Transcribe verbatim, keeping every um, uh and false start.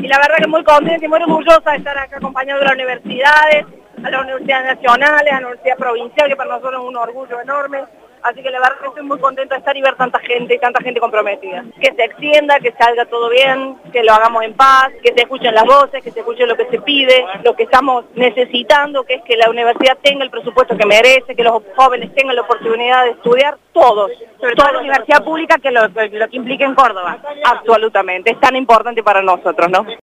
y la verdad que muy contenta y muy orgullosa de estar acá acompañando a las universidades, a las universidades nacionales, a la universidad provincial, que para nosotros es un orgullo enorme. Así que la verdad que estoy muy contenta de estar y ver tanta gente y tanta gente comprometida. Que se extienda, que salga todo bien, que lo hagamos en paz, que se escuchen las voces, que se escuche lo que se pide, lo que estamos necesitando, que es que la universidad tenga el presupuesto que merece, que los jóvenes tengan la oportunidad de estudiar, todos. Sobre todo la universidad pública, que lo, lo que implica en Córdoba. Absolutamente, es tan importante para nosotros, ¿no?